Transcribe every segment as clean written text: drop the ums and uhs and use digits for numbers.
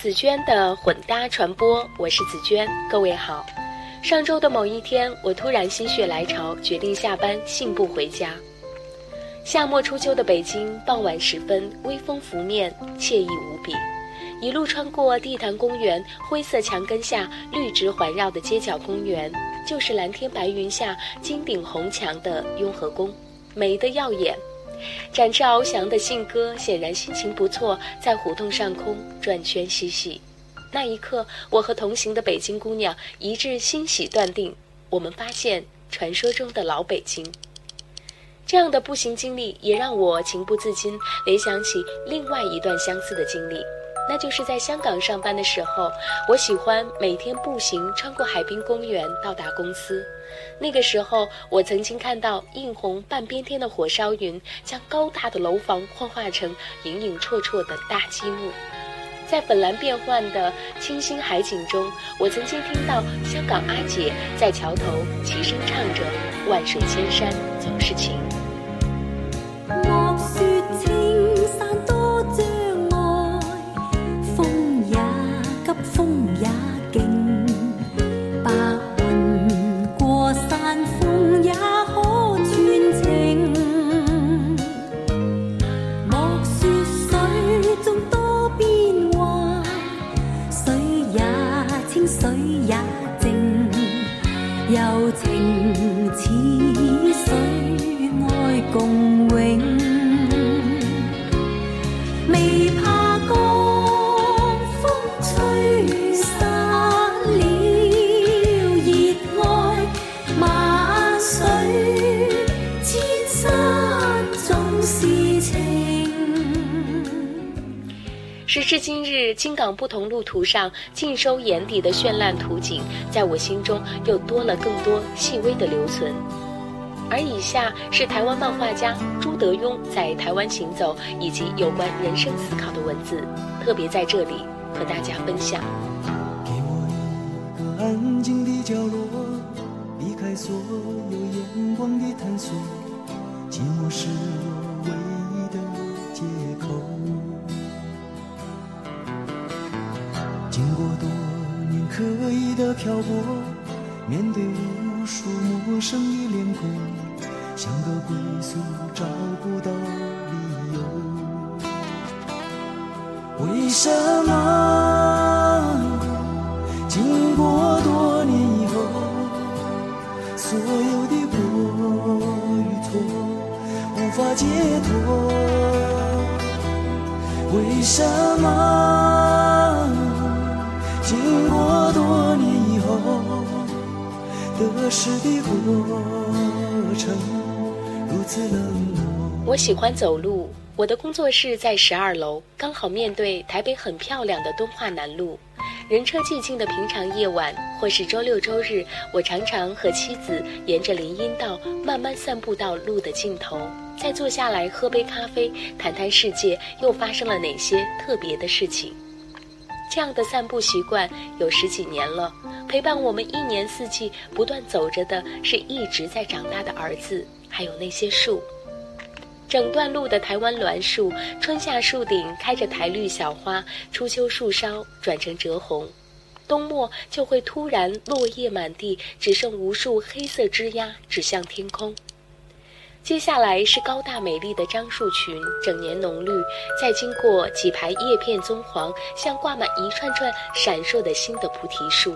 紫娟的混搭传播，我是紫娟，各位好。上周的某一天，我突然心血来潮，决定下班信步回家。夏末初秋的北京，傍晚时分，微风拂面，惬意无比。一路穿过地坛公园，灰色墙根下绿植环绕的街角公园，就是蓝天白云下金顶红墙的雍和宫，美得耀眼。展翅翱翔的信鸽显然心情不错，在胡同上空转圈嬉戏。那一刻，我和同行的北京姑娘一致欣喜断定，我们发现传说中的老北京。这样的步行经历也让我情不自禁联想起另外一段相似的经历，那就是在香港上班的时候，我喜欢每天步行穿过海滨公园到达公司。那个时候，我曾经看到映红半边天的火烧云将高大的楼房幻化成隐隐绰绰的大积木。在粉蓝变幻的清新海景中，我曾经听到香港阿姐在桥头齐声唱着万水千山总是情。 莫說青山多障礙，風也急風也勁，白雲過山峰也可傳情。莫說水中多變幻，水也清水也靜，柔情似水愛共永。未怕江風吹散了熱愛，萬水千山總是情。 时至今日，京港不同路途上尽收眼底的绚烂图景，在我心中又多了更多细微的留存。而以下是台湾漫画家朱德庸在台湾行走以及有关人生思考的文字，特别在这里和大家分享。 给我一个安静的角落，离开所有眼光的探索，寂寞是我唯一的借口。经过多年刻意的漂泊，面对无数陌生的脸孔，像个归宿找不到理由。为什么经过多年以后，所有的过与错无法解脱？为什么经过多年以后，得失的过程如此冷漠？ 我喜欢走路，我的工作室在12楼，刚好面对台北很漂亮的敦化南路。人车寂静的平常夜晚，或是周六周日，我常常和妻子沿着林荫道慢慢散步到路的尽头，再坐下来喝杯咖啡，谈谈世界又发生了哪些特别的事情。这样的散步习惯有10几年了，陪伴我们1年4季不断走着的是一直在长大的儿子，还有那些树。整段路的台湾栾树，春夏树顶开着苔绿小花，初秋树梢转成赭红，冬末就会突然落叶满地，只剩无数黑色枝桠指向天空。接下来是高大美丽的樟树群，整年浓绿，再经过几排叶片棕黄，像挂满一串串闪烁的新的菩提树。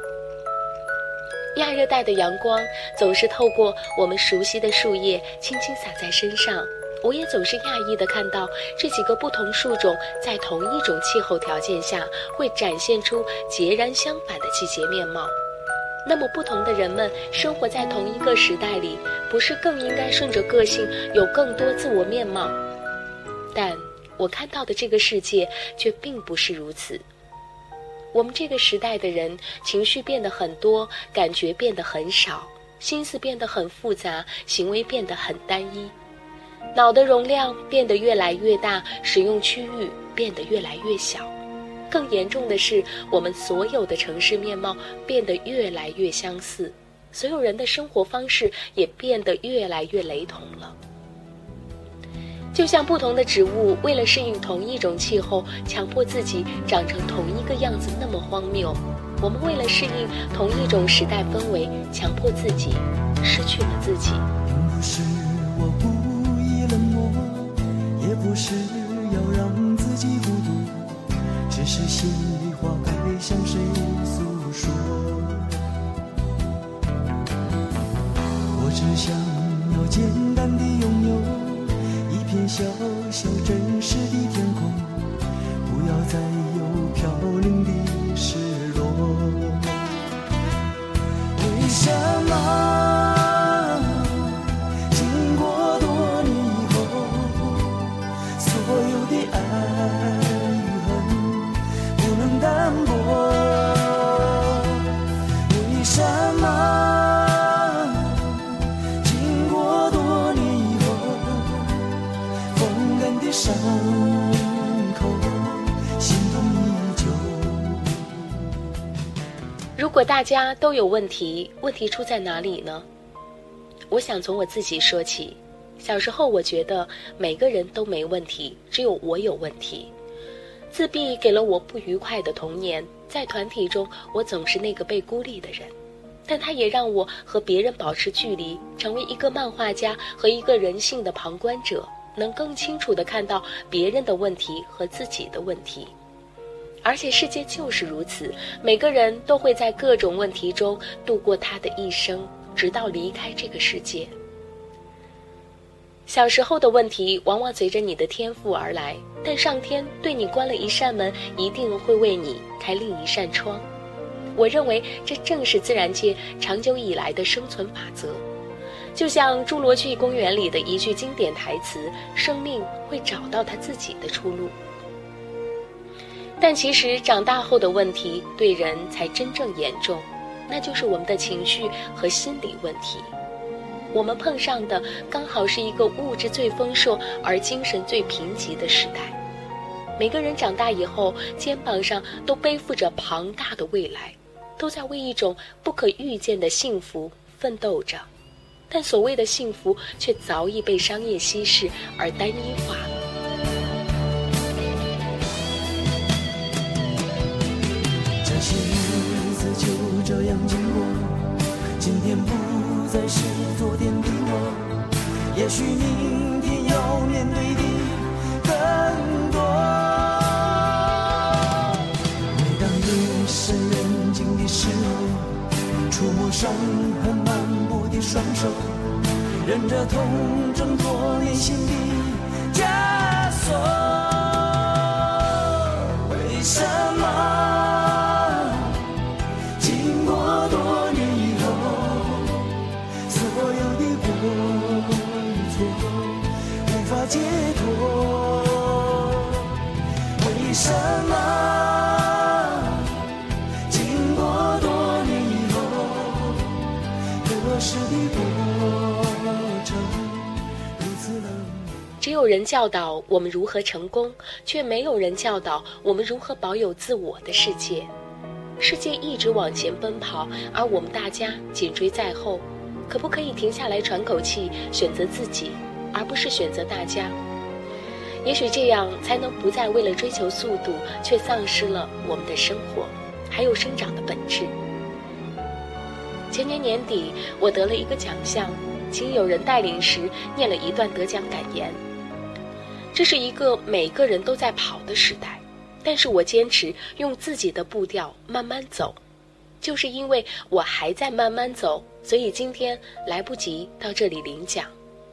亚热带的阳光总是透过我们熟悉的树叶轻轻洒在身上，我也总是讶异地看到这几个不同树种在同一种气候条件下会展现出截然相反的季节面貌。那么不同的人们生活在同一个时代里，不是更应该顺着个性有更多自我面貌？但我看到的这个世界却并不是如此。我们这个时代的人，情绪变得很多，感觉变得很少，心思变得很复杂，行为变得很单一，脑的容量变得越来越大，使用区域变得越来越小。更严重的是，我们所有的城市面貌变得越来越相似，所有人的生活方式也变得越来越雷同了。 就像不同的植物为了适应同一种气候，强迫自己长成同一个样子那么荒谬，我们为了适应同一种时代氛围，强迫自己失去了自己。 并不是我故意冷漠，也不是要让自己孤独，只是心里话该向谁诉说。我只想要简单地拥有一片小小真实的天空，不要再有飘零的失落。为什么经过多年以后，所有的爱与恨不能淡薄？为什么经过多年以后，风干的伤口心痛依旧？ 如果大家都有问题，问题出在哪里呢？我想从我自己说起。小时候我觉得每个人都没问题，只有我有问题。自闭给了我不愉快的童年，在团体中我总是那个被孤立的人，但它也让我和别人保持距离，成为一个漫画家和一个人性的旁观者，能更清楚地看到别人的问题和自己的问题。而且世界就是如此，每个人都会在各种问题中度过他的一生，直到离开这个世界。小时候的问题往往随着你的天赋而来，但上天对你关了一扇门，一定会为你开另一扇窗。我认为这正是自然界长久以来的生存法则。就像《侏罗纪公园》里的一句经典台词，生命会找到它自己的出路。但其实长大后的问题对人才真正严重，那就是我们的情绪和心理问题。我们碰上的刚好是一个物质最丰硕而精神最贫瘠的时代。每个人长大以后，肩膀上都背负着庞大的未来，都在为一种不可预见的幸福奋斗着，但所谓的幸福却早已被商业稀释而单一化了。 这些日子就这样经过，今天不再是昨天的我，也许明天要面对的更多。每当夜深人静的时候，触摸伤痕漫步的双手，忍着痛挣脱内心的枷锁。为什么经过多年以后，所有的过与错无法解脱？为什么经过多年以后，得失的过程如此冷漠？ 只有人教导我们如何成功，却没有人教导我们如何保有自我的世界。世界一直往前奔跑，而我们大家紧追在后。可不可以停下来喘口气，选择自己，而不是选择大家？也许这样才能不再为了追求速度，却丧失了我们的生活，还有生长的本质。前年年底，我得了一个奖项，经有人带领时念了一段得奖感言。这是一个每个人都在跑的时代，但是我坚持用自己的步调慢慢走。就是因为我还在慢慢走，所以今天来不及到这里领奖。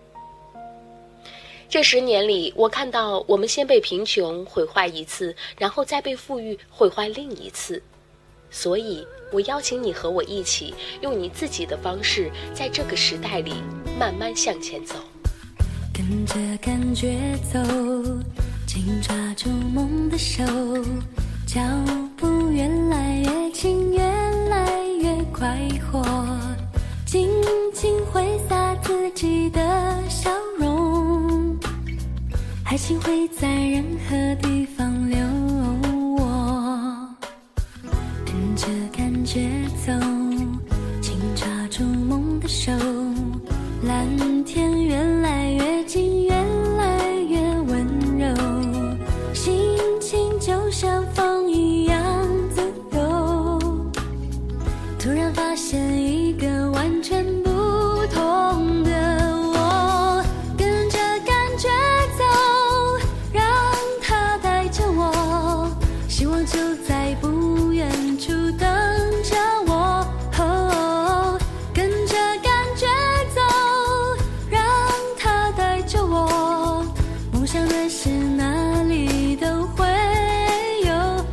这10年里，我看到我们先被贫穷毁坏一次，然后再被富裕毁坏另一次。所以我邀请你和我一起，用你自己的方式，在这个时代里慢慢向前走。 跟着感觉走，紧抓住梦的手，脚步越来越轻，越来越快活，尽情挥洒自己的笑容，爱情会在任何地方留我。跟着感觉走，紧抓住梦的手，蓝天越来越近，越来越想认识哪里都会有。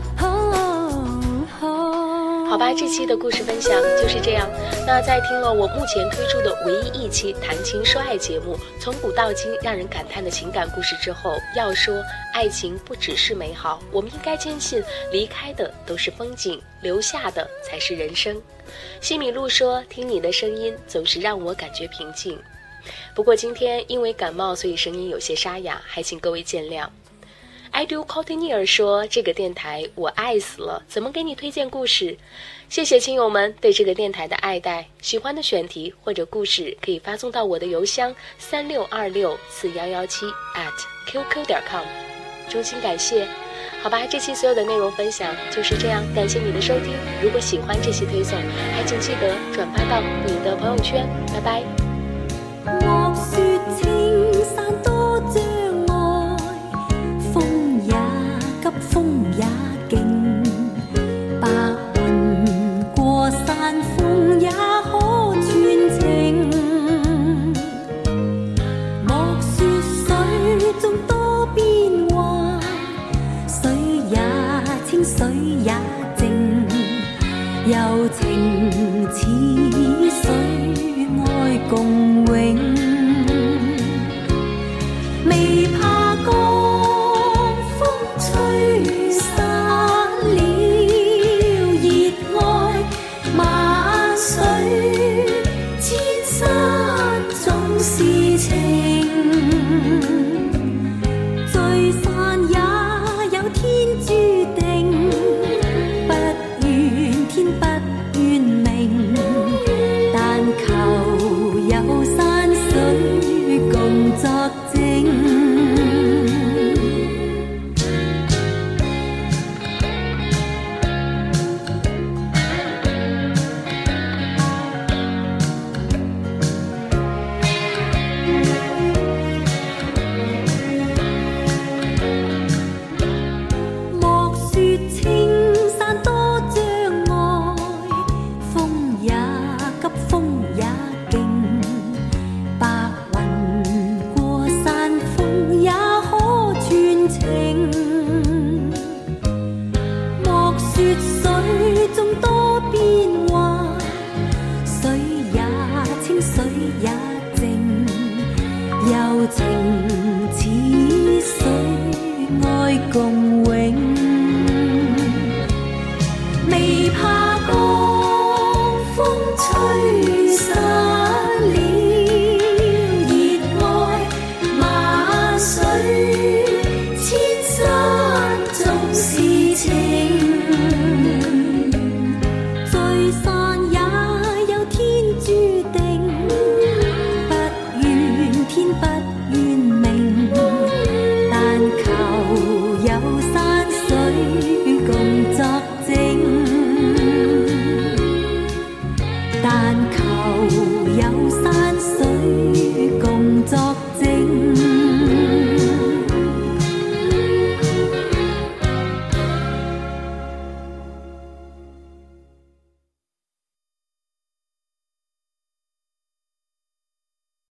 好吧，这期的故事分享就是这样。那在听了我目前推出的唯一一期谈情说爱节目，从古到今让人感叹的情感故事之后，要说爱情不只是美好，我们应该坚信离开的都是风景，留下的才是人生。西米露说，听你的声音总是让我感觉平静。不过今天因为感冒，所以声音有些沙哑，还请各位见谅。I do Courtney 说，这个电台我爱死了，怎么给你推荐故事？谢谢亲友们对这个电台的爱戴，喜欢的选题或者故事可以发送到我的邮箱36264117@qq.com， 衷心感谢。好吧，这期所有的内容分享就是这样，感谢你的收听。如果喜欢这期推送，还请记得转发到你的朋友圈。拜拜。 莫說青山多障礙，風也急風也勁，白雲過山峰也可傳情。莫說水中多變幻，水也清水也靜，柔情似水愛共永。未怕江風吹散了熱愛，萬水千山總是情，聚散也有天注定，不怨天不怨命，但求有山水共作證。莫說青山多障礙，風也急風也勁，白雲過山峰也可傳情。莫說水中多變幻，水也清水也靜，柔情似水愛共